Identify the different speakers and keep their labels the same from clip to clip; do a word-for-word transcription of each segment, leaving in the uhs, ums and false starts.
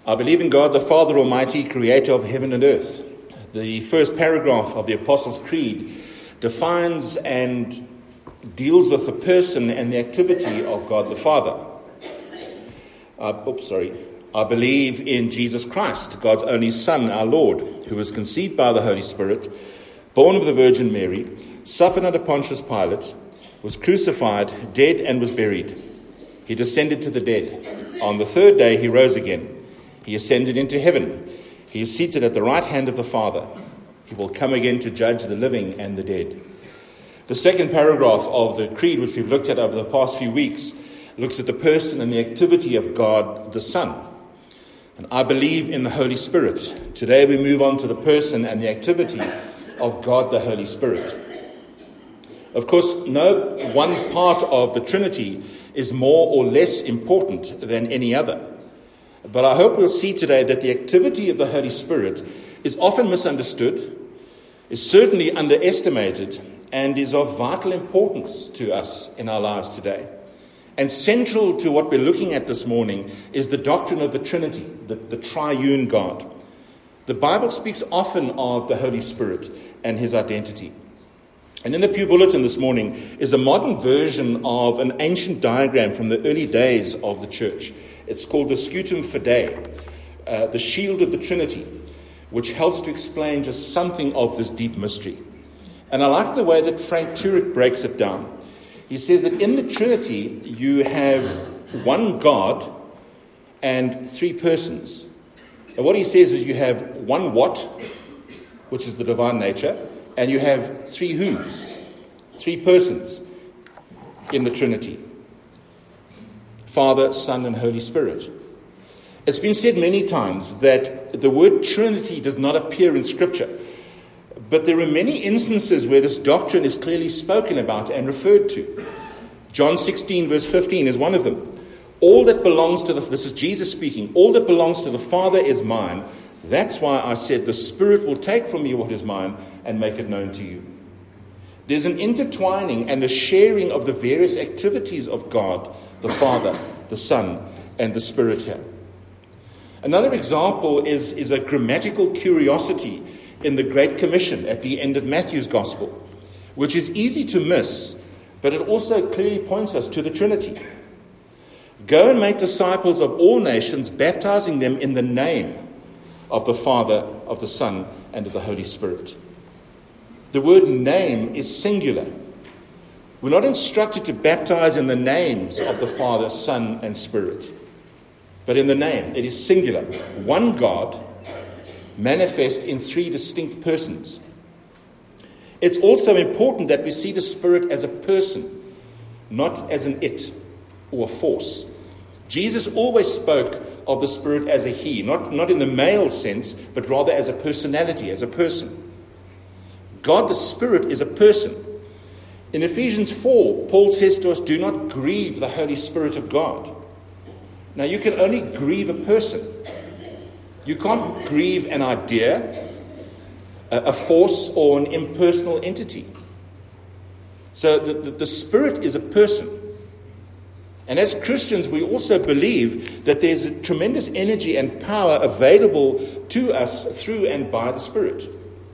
Speaker 1: I believe in God, the Father Almighty, creator of heaven and earth. The first paragraph of the Apostles' Creed defines and deals with the person and the activity of God the Father. Uh, oops, sorry. I believe in Jesus Christ, God's only Son, our Lord, who was conceived by the Holy Spirit, born of the Virgin Mary, suffered under Pontius Pilate, was crucified, dead, and was buried. He descended to the dead. On the third day he rose again. He ascended into heaven. He is seated at the right hand of the Father. He will come again to judge the living and the dead. The second paragraph of the Creed, which we've looked at over the past few weeks, looks at the person and the activity of God the Son. And I believe in the Holy Spirit. Today we move on to the person and the activity of God the Holy Spirit. Of course, no one part of the Trinity is more or less important than any other. But I hope we'll see today that the activity of the Holy Spirit is often misunderstood, is certainly underestimated, and is of vital importance to us in our lives today. And central to what we're looking at this morning is the doctrine of the Trinity, the, the triune God. The Bible speaks often of the Holy Spirit and his identity. And in the Pew Bulletin this morning is a modern version of an ancient diagram from the early days of the church. It's called the Scutum Fidei, uh, the shield of the Trinity, which helps to explain just something of this deep mystery. And I like the way that Frank Turek breaks it down. He says that in the Trinity you have one God and three persons. And what he says is you have one what, which is the divine nature, and you have three whos, three persons in the Trinity. Father, Son, and Holy Spirit. It's been said many times that the word Trinity does not appear in Scripture, but there are many instances where this doctrine is clearly spoken about and referred to. John sixteen verse fifteen is one of them. All that belongs to the, this is Jesus speaking, all that belongs to the Father is mine. That's why I said the Spirit will take from you what is mine and make it known to you. There's an intertwining and a sharing of the various activities of God, the Father, the Son, and the Spirit here. Another example is, is a grammatical curiosity in the Great Commission at the end of Matthew's Gospel, which is easy to miss, but it also clearly points us to the Trinity. Go and make disciples of all nations, baptizing them in the name of the Father, of the Son, and of the Holy Spirit. The word name is singular. We're not instructed to baptize in the names of the Father, Son, and Spirit, but in the name. It is singular. One God, manifest in three distinct persons. It's also important that we see the Spirit as a person, not as an it or a force. Jesus always spoke of the Spirit as a he, not, not in the male sense, but rather as a personality, as a person. God the Spirit is a person. In Ephesians four, Paul says to us, do not grieve the Holy Spirit of God. Now, you can only grieve a person. You can't grieve an idea, a force, or an impersonal entity. So the, the, the Spirit is a person. And as Christians, we also believe that there's a tremendous energy and power available to us through and by the Spirit.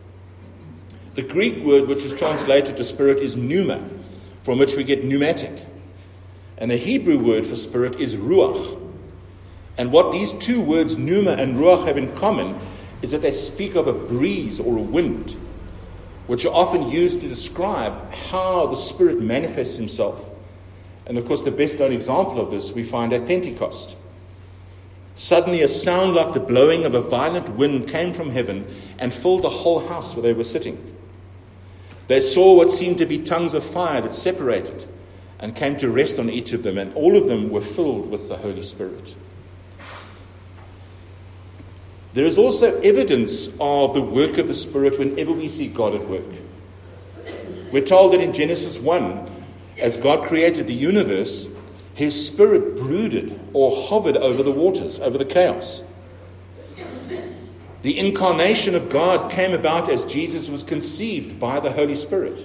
Speaker 1: The Greek word which is translated to Spirit is pneuma, from which we get pneumatic. And the Hebrew word for Spirit is ruach. And what these two words, pneuma and ruach, have in common is that they speak of a breeze or a wind, which are often used to describe how the Spirit manifests himself. And of course, the best known example of this we find at Pentecost. Suddenly a sound like the blowing of a violent wind came from heaven and filled the whole house where they were sitting. They saw what seemed to be tongues of fire that separated and came to rest on each of them, and all of them were filled with the Holy Spirit. There is also evidence of the work of the Spirit whenever we see God at work. We're told that in Genesis one, as God created the universe, his Spirit brooded or hovered over the waters, over the chaos. The incarnation of God came about as Jesus was conceived by the Holy Spirit.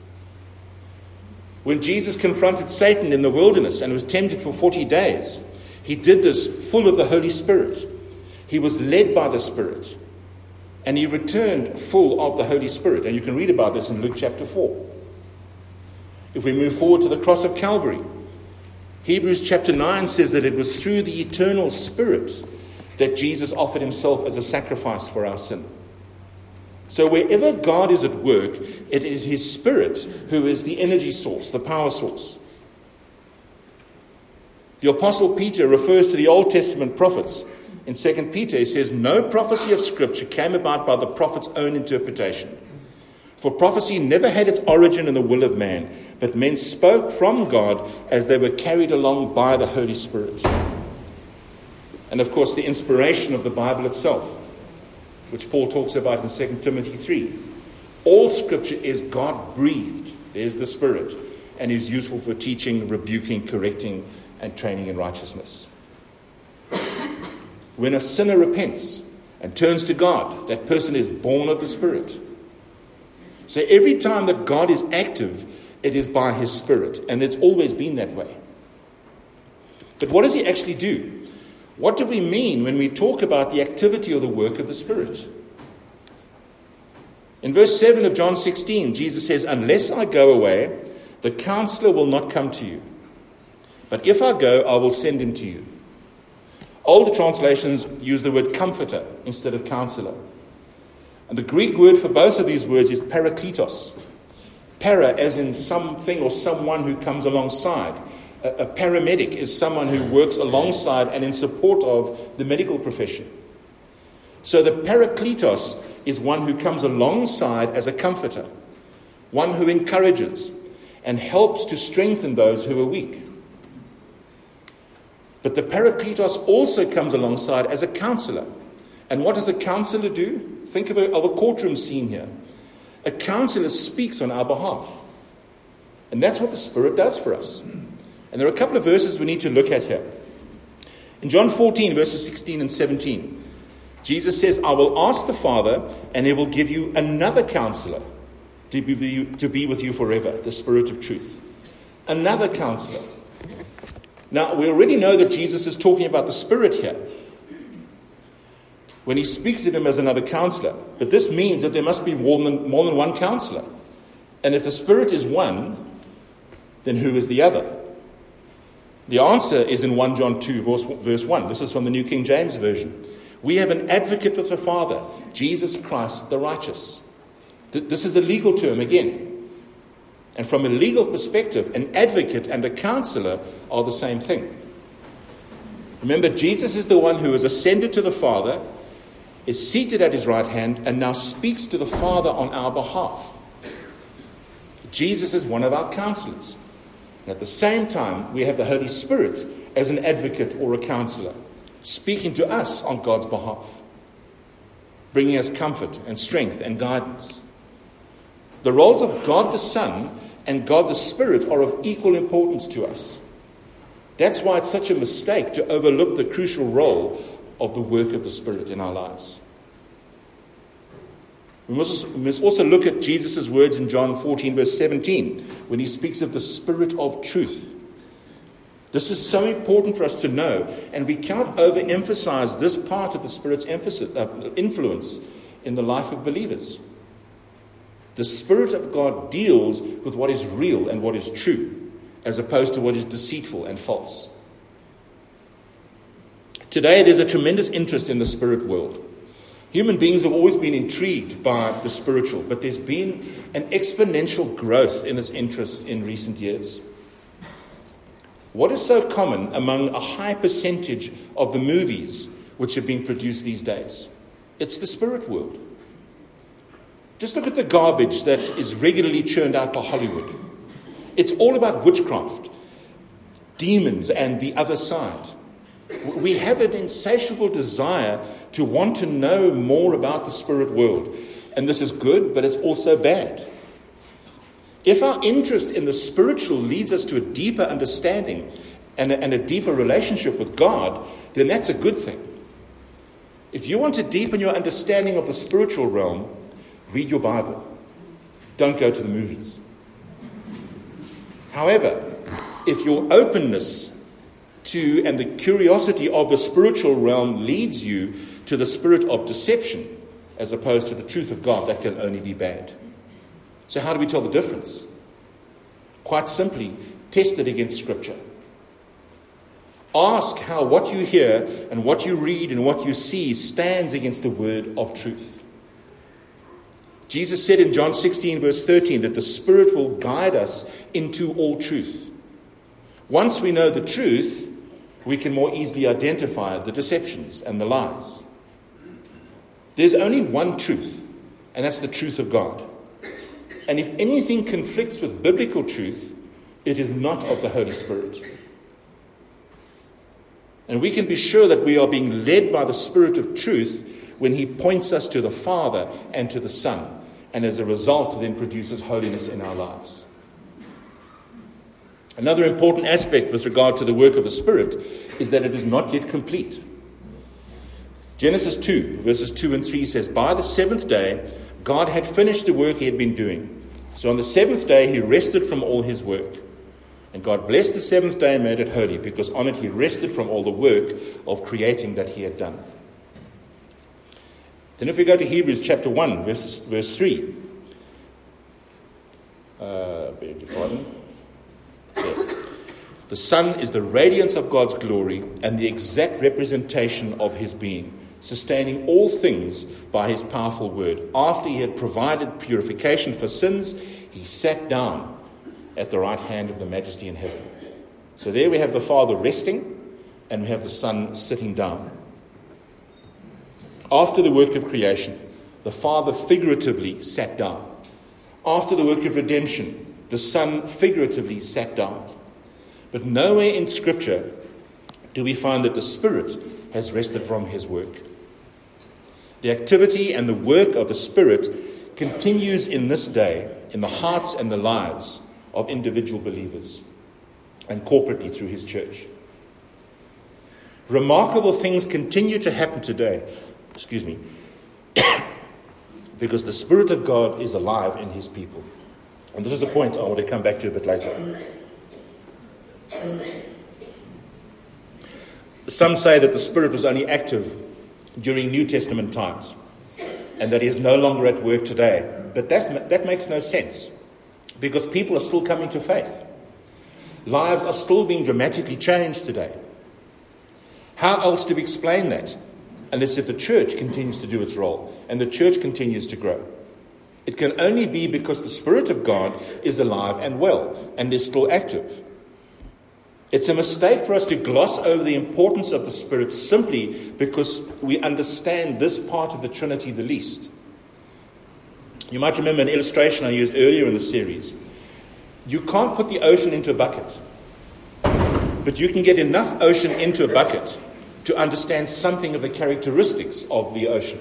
Speaker 1: When Jesus confronted Satan in the wilderness and was tempted for forty days, he did this full of the Holy Spirit. He was led by the Spirit. And he returned full of the Holy Spirit. And you can read about this in Luke chapter four. If we move forward to the cross of Calvary, Hebrews chapter nine says that it was through the eternal Spirit that Jesus offered himself as a sacrifice for our sin. So wherever God is at work, it is his Spirit who is the energy source, the power source. The Apostle Peter refers to the Old Testament prophets. In Second Peter, he says, no prophecy of Scripture came about by the prophet's own interpretation. For prophecy never had its origin in the will of man, but men spoke from God as they were carried along by the Holy Spirit. And of course, the inspiration of the Bible itself, which Paul talks about in Second Timothy three. All Scripture is God-breathed. There's the Spirit, and is useful for teaching, rebuking, correcting, and training in righteousness. When a sinner repents and turns to God, that person is born of the Spirit. So every time that God is active, it is by his Spirit, and it's always been that way. But what does he actually do? What do we mean when we talk about the activity or the work of the Spirit? In verse seven of John sixteen, Jesus says, unless I go away, the counselor will not come to you. But if I go, I will send him to you. Older translations use the word comforter instead of counselor. And the Greek word for both of these words is parakletos. Para as in something or someone who comes alongside. A, a paramedic is someone who works alongside and in support of the medical profession. So the parakletos is one who comes alongside as a comforter. One who encourages and helps to strengthen those who are weak. But the Parakletos also comes alongside as a counselor. And what does a counselor do? Think of a, of a courtroom scene here. A counselor speaks on our behalf. And that's what the Spirit does for us. And there are a couple of verses we need to look at here. In John fourteen, verses sixteen and seventeen, Jesus says, I will ask the Father, and he will give you another counselor to be, to be with you forever, the Spirit of truth. Another counselor. Now, we already know that Jesus is talking about the Spirit here when he speaks of him as another counselor. But this means that there must be more than, more than one counselor. And if the Spirit is one, then who is the other? The answer is in First John two, verse, verse one. This is from the New King James Version. We have an advocate with the Father, Jesus Christ the righteous. Th- this is a legal term again. And from a legal perspective, an advocate and a counselor are the same thing. Remember, Jesus is the one who has ascended to the Father, is seated at his right hand, and now speaks to the Father on our behalf. Jesus is one of our counselors. And at the same time, we have the Holy Spirit as an advocate or a counselor, speaking to us on God's behalf, bringing us comfort and strength and guidance. The roles of God the Son and God the Spirit are of equal importance to us. That's why it's such a mistake to overlook the crucial role of the work of the Spirit in our lives. We must, we must also look at Jesus' words in John fourteen, verse seventeen, when he speaks of the Spirit of truth. This is so important for us to know, and we cannot overemphasize this part of the Spirit's emphasis, uh, influence in the life of believers. The Spirit of God deals with what is real and what is true, as opposed to what is deceitful and false. Today, there's a tremendous interest in the spirit world. Human beings have always been intrigued by the spiritual, but there's been an exponential growth in this interest in recent years. What is so common among a high percentage of the movies which are being produced these days? It's the spirit world. Just look at the garbage that is regularly churned out by Hollywood. It's all about witchcraft, demons, and the other side. We have an insatiable desire to want to know more about the spirit world. And this is good, but it's also bad. If our interest in the spiritual leads us to a deeper understanding and a, and a deeper relationship with God, then that's a good thing. If you want to deepen your understanding of the spiritual realm, read your Bible. Don't go to the movies. However, if your openness to and the curiosity of the spiritual realm leads you to the spirit of deception as opposed to the truth of God that can only be bad. So how do we tell the difference? Quite simply, test it against Scripture. Ask how what you hear and what you read and what you see stands against the word of truth. Jesus said in John sixteen verse thirteen that the Spirit will guide us into all truth. Once we know the truth, we can more easily identify the deceptions and the lies. There's only one truth, and that's the truth of God. And if anything conflicts with biblical truth, it is not of the Holy Spirit. And we can be sure that we are being led by the Spirit of truth when he points us to the Father and to the Son, and as a result then produces holiness in our lives. Another important aspect with regard to the work of the Spirit is that it is not yet complete. Genesis two, verses two and three says, "By the seventh day, God had finished the work he had been doing. So on the seventh day, he rested from all his work. And God blessed the seventh day and made it holy, because on it he rested from all the work of creating that he had done." Then if we go to Hebrews chapter one, verse, verse three. Uh, beg your pardon. Yeah. The Son is the radiance of God's glory and the exact representation of his being, sustaining all things by his powerful word. After he had provided purification for sins, he sat down at the right hand of the Majesty in heaven. So there we have the Father resting, and we have the Son sitting down. After the work of creation, the Father figuratively sat down. After the work of redemption, the Son figuratively sat down. But nowhere in Scripture do we find that the Spirit has rested from his work. The activity and the work of the Spirit continues in this day in the hearts and the lives of individual believers and corporately through his church. Remarkable things continue to happen today, excuse me, because the Spirit of God is alive in his people. And this is a point I want to come back to a bit later. Some say that the Spirit was only active during New Testament times and that he is no longer at work today. But that's, that makes no sense, because people are still coming to faith. Lives are still being dramatically changed today. How else do we explain that? Unless if the church continues to do its role and the church continues to grow. It can only be because the Spirit of God is alive and well and is still active. It's a mistake for us to gloss over the importance of the Spirit simply because we understand this part of the Trinity the least. You might remember an illustration I used earlier in the series. You can't put the ocean into a bucket, but you can get enough ocean into a bucket to understand something of the characteristics of the ocean.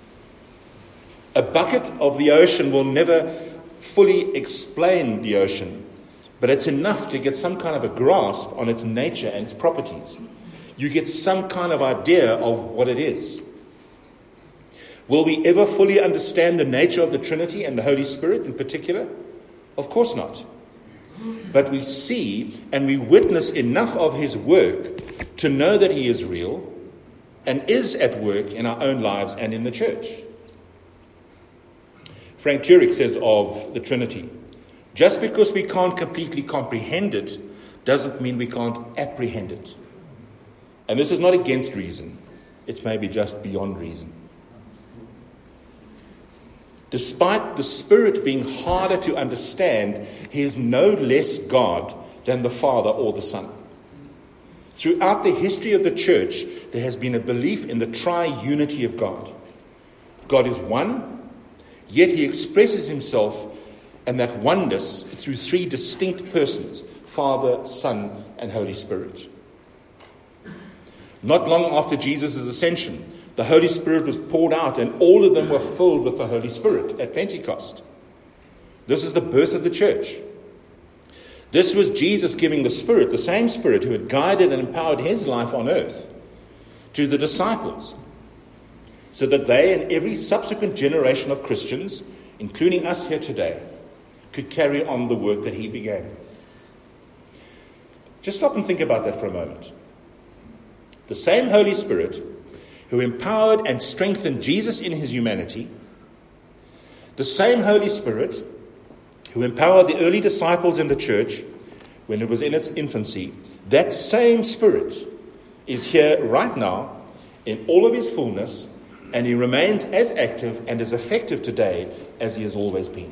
Speaker 1: A bucket of the ocean will never fully explain the ocean, but it's enough to get some kind of a grasp on its nature and its properties. You get some kind of idea of what it is. Will we ever fully understand the nature of the Trinity and the Holy Spirit in particular? Of course not. But we see and we witness enough of his work to know that he is real and is at work in our own lives and in the church. Frank Turek says of the Trinity, just because we can't completely comprehend it doesn't mean we can't apprehend it. And this is not against reason. It's maybe just beyond reason. Despite the Spirit being harder to understand, he is no less God than the Father or the Son. Throughout the history of the church, there has been a belief in the tri-unity of God. God is one, yet he expresses himself and that oneness through three distinct persons, Father, Son, and Holy Spirit. Not long after Jesus' ascension, the Holy Spirit was poured out and all of them were filled with the Holy Spirit at Pentecost. This is the birth of the church. This was Jesus giving the Spirit, the same Spirit who had guided and empowered his life on earth, to the disciples, so that they and every subsequent generation of Christians, including us here today, could carry on the work that he began. Just stop and think about that for a moment. The same Holy Spirit who empowered and strengthened Jesus in his humanity, the same Holy Spirit who empowered the early disciples in the church when it was in its infancy, that same Spirit is here right now in all of his fullness, and he remains as active and as effective today as he has always been.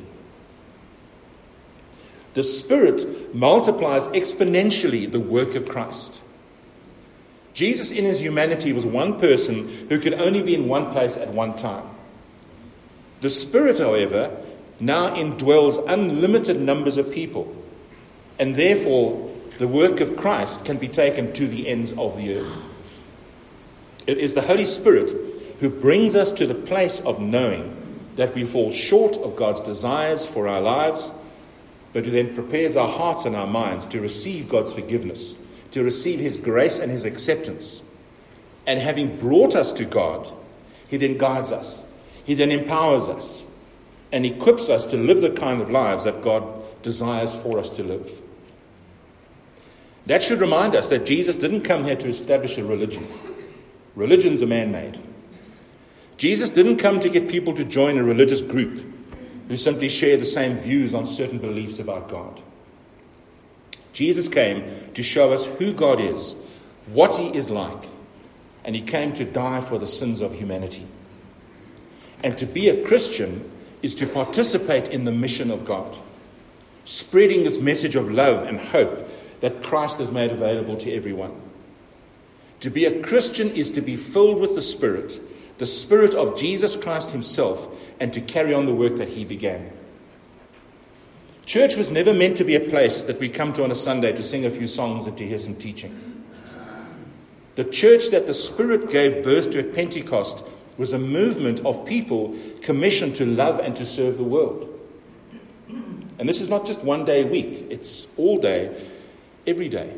Speaker 1: The Spirit multiplies exponentially the work of Christ. Jesus in his humanity was one person who could only be in one place at one time. The Spirit, however, now indwells unlimited numbers of people, and therefore the work of Christ can be taken to the ends of the earth. It is the Holy Spirit who brings us to the place of knowing that we fall short of God's desires for our lives, but who then prepares our hearts and our minds to receive God's forgiveness, to receive his grace and his acceptance. And having brought us to God, he then guides us. He then empowers us and equips us to live the kind of lives that God desires for us to live. That should remind us that Jesus didn't come here to establish a religion. Religion's a man-made. Jesus didn't come to get people to join a religious group who simply share the same views on certain beliefs about God. Jesus came to show us who God is, what he is like, and he came to die for the sins of humanity. And to be a Christian is to participate in the mission of God, spreading this message of love and hope that Christ has made available to everyone. To be a Christian is to be filled with the Spirit, the Spirit of Jesus Christ himself, and to carry on the work that he began. Church was never meant to be a place that we come to on a Sunday to sing a few songs and to hear some teaching. The church that the Spirit gave birth to at Pentecost was a movement of people commissioned to love and to serve the world. And this is not just one day a week, it's all day, every day.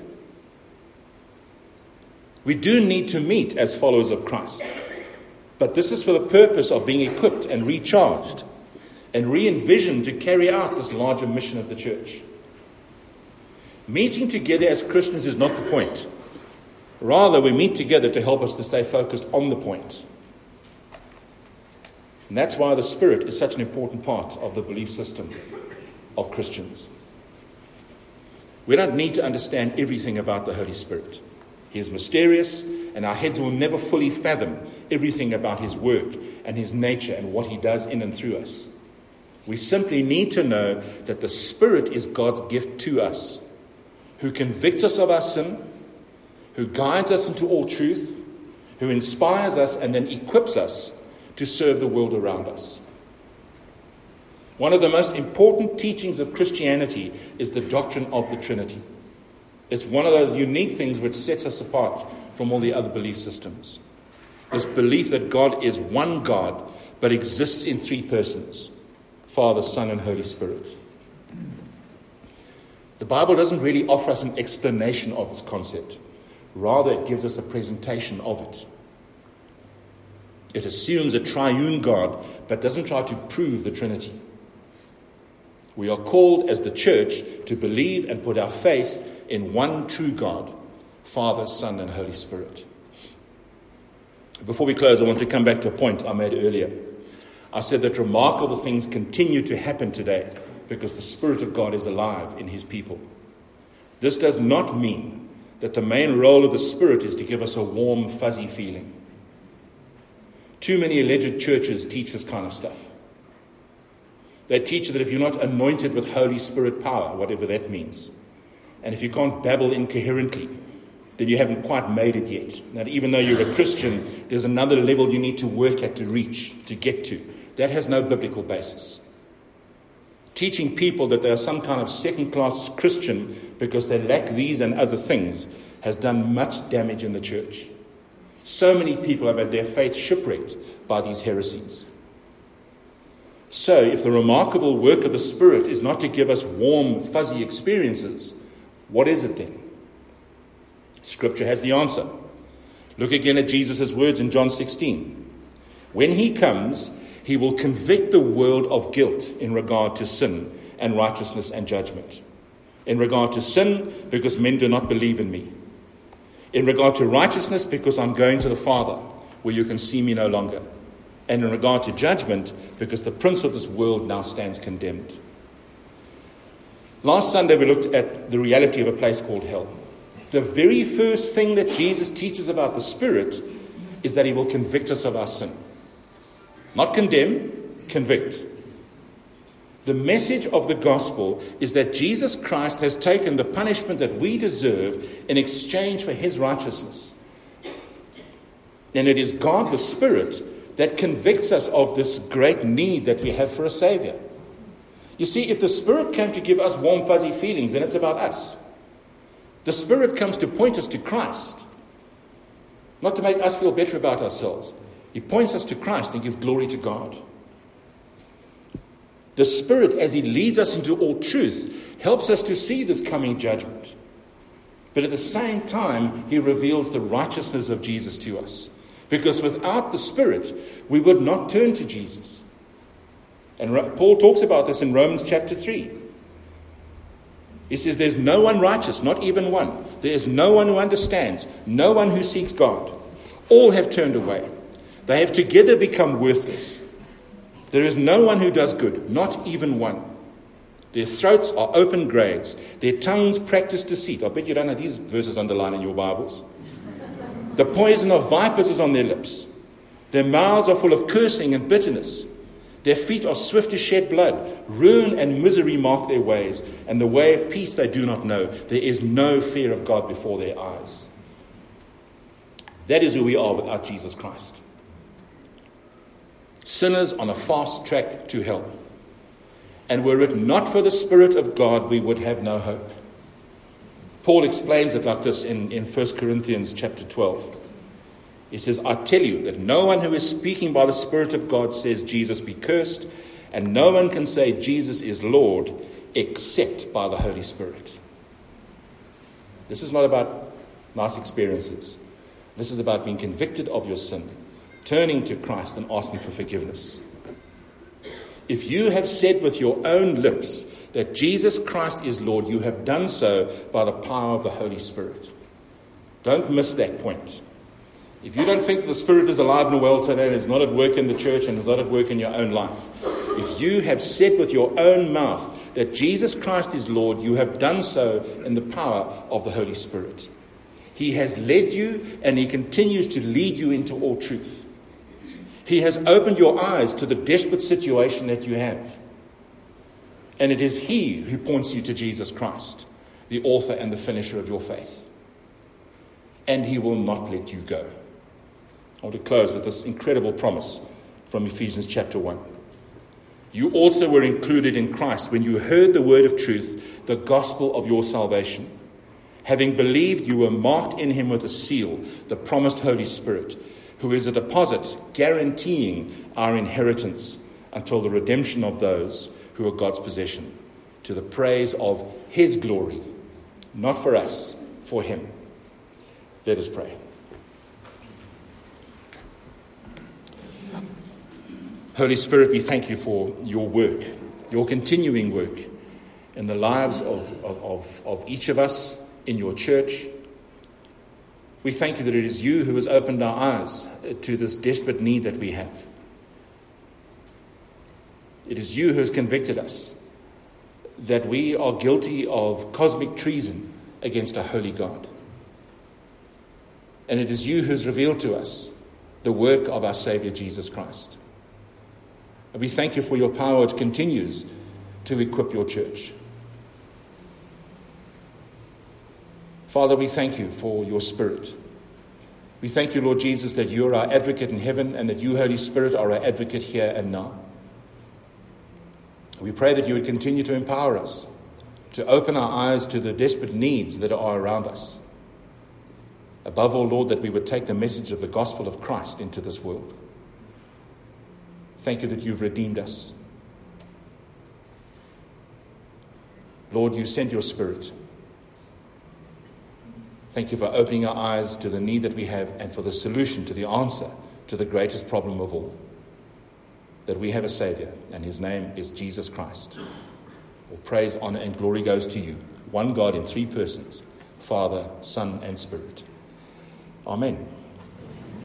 Speaker 1: We do need to meet as followers of Christ, but this is for the purpose of being equipped and recharged and re-envisioned to carry out this larger mission of the church. Meeting together as Christians is not the point. Rather, we meet together to help us to stay focused on the point. And that's why the Spirit is such an important part of the belief system of Christians. We don't need to understand everything about the Holy Spirit. He is mysterious, and our heads will never fully fathom everything about his work and his nature and what he does in and through us. We simply need to know that the Spirit is God's gift to us, who convicts us of our sin, who guides us into all truth, who inspires us and then equips us to serve the world around us. One of the most important teachings of Christianity is the doctrine of the Trinity. It's one of those unique things which sets us apart from all the other belief systems. This belief that God is one God, but exists in three persons: Father, Son, and Holy Spirit. The Bible doesn't really offer us an explanation of this concept. Rather, it gives us a presentation of it. It assumes a triune God, but doesn't try to prove the Trinity. We are called as the church to believe and put our faith in one true God, Father, Son, and Holy Spirit. Before we close, I want to come back to a point I made earlier. I said that remarkable things continue to happen today because the Spirit of God is alive in his people. This does not mean that the main role of the Spirit is to give us a warm, fuzzy feeling. Too many alleged churches teach this kind of stuff. They teach that if you're not anointed with Holy Spirit power, whatever that means, and if you can't babble incoherently, then you haven't quite made it yet. That even though you're a Christian, there's another level you need to work at, to reach, to get to. That has no biblical basis. Teaching people that they are some kind of second-class Christian because they lack these and other things has done much damage in the church. So many people have had their faith shipwrecked by these heresies. So, if the remarkable work of the Spirit is not to give us warm, fuzzy experiences, what is it then? Scripture has the answer. Look again at Jesus' words in John sixteen. When he comes, he will convict the world of guilt in regard to sin and righteousness and judgment. In regard to sin, because men do not believe in me. In regard to righteousness, because I'm going to the Father, where you can see me no longer. And in regard to judgment, because the prince of this world now stands condemned. Last Sunday we looked at the reality of a place called hell. The very first thing that Jesus teaches about the Spirit is that he will convict us of our sin. Not condemn, convict. The message of the gospel is that Jesus Christ has taken the punishment that we deserve in exchange for his righteousness. And it is God the Spirit that convicts us of this great need that we have for a Savior. You see, if the Spirit came to give us warm, fuzzy feelings, then it's about us. The Spirit comes to point us to Christ, not to make us feel better about ourselves. He points us to Christ and gives glory to God. The Spirit, as he leads us into all truth, helps us to see this coming judgment. But at the same time, he reveals the righteousness of Jesus to us. Because without the Spirit, we would not turn to Jesus. And Paul talks about this in Romans chapter three. He says, there's no one righteous, not even one. There is no one who understands, no one who seeks God. All have turned away. They have together become worthless. There is no one who does good, not even one. Their throats are open graves. Their tongues practice deceit. I bet you don't have these verses underlined in your Bibles. The poison of vipers is on their lips. Their mouths are full of cursing and bitterness. Their feet are swift to shed blood. Ruin and misery mark their ways, and the way of peace they do not know. There is no fear of God before their eyes. That is who we are without Jesus Christ. Sinners on a fast track to hell. And were it not for the Spirit of God, we would have no hope. Paul explains it like this in, in First Corinthians chapter twelve. He says, I tell you that no one who is speaking by the Spirit of God says Jesus be cursed, and no one can say Jesus is Lord except by the Holy Spirit. This is not about nice experiences. This is about being convicted of your sin, turning to Christ and asking for forgiveness. If you have said with your own lips that Jesus Christ is Lord, you have done so by the power of the Holy Spirit. Don't miss that point. If you don't think that the Spirit is alive and well today and is not at work in the church and is not at work in your own life, if you have said with your own mouth that Jesus Christ is Lord, you have done so in the power of the Holy Spirit. He has led you and he continues to lead you into all truth. He has opened your eyes to the desperate situation that you have. And it is he who points you to Jesus Christ, the author and the finisher of your faith. And he will not let you go. I want to close with this incredible promise from Ephesians chapter one. You also were included in Christ when you heard the word of truth, the gospel of your salvation. Having believed, you were marked in him with a seal, the promised Holy Spirit, who is a deposit guaranteeing our inheritance until the redemption of those who are God's possession, to the praise of his glory, not for us, for him. Let us pray. Holy Spirit, we thank you for your work, your continuing work in the lives of, of, of, of each of us in your church. We thank you that it is you who has opened our eyes to this desperate need that we have. It is you who has convicted us that we are guilty of cosmic treason against a holy God. And it is you who has revealed to us the work of our Savior Jesus Christ. And we thank you for your power which continues to equip your church. Father, we thank you for your Spirit. We thank you, Lord Jesus, that you are our advocate in heaven and that you, Holy Spirit, are our advocate here and now. We pray that you would continue to empower us, to open our eyes to the desperate needs that are around us. Above all, Lord, that we would take the message of the gospel of Christ into this world. Thank you that you've redeemed us. Lord, you sent your Spirit. Thank you for opening our eyes to the need that we have and for the solution to the answer to the greatest problem of all. That we have a Savior, and his name is Jesus Christ. All praise, honor, and glory goes to you, one God in three persons, Father, Son, and Spirit. Amen.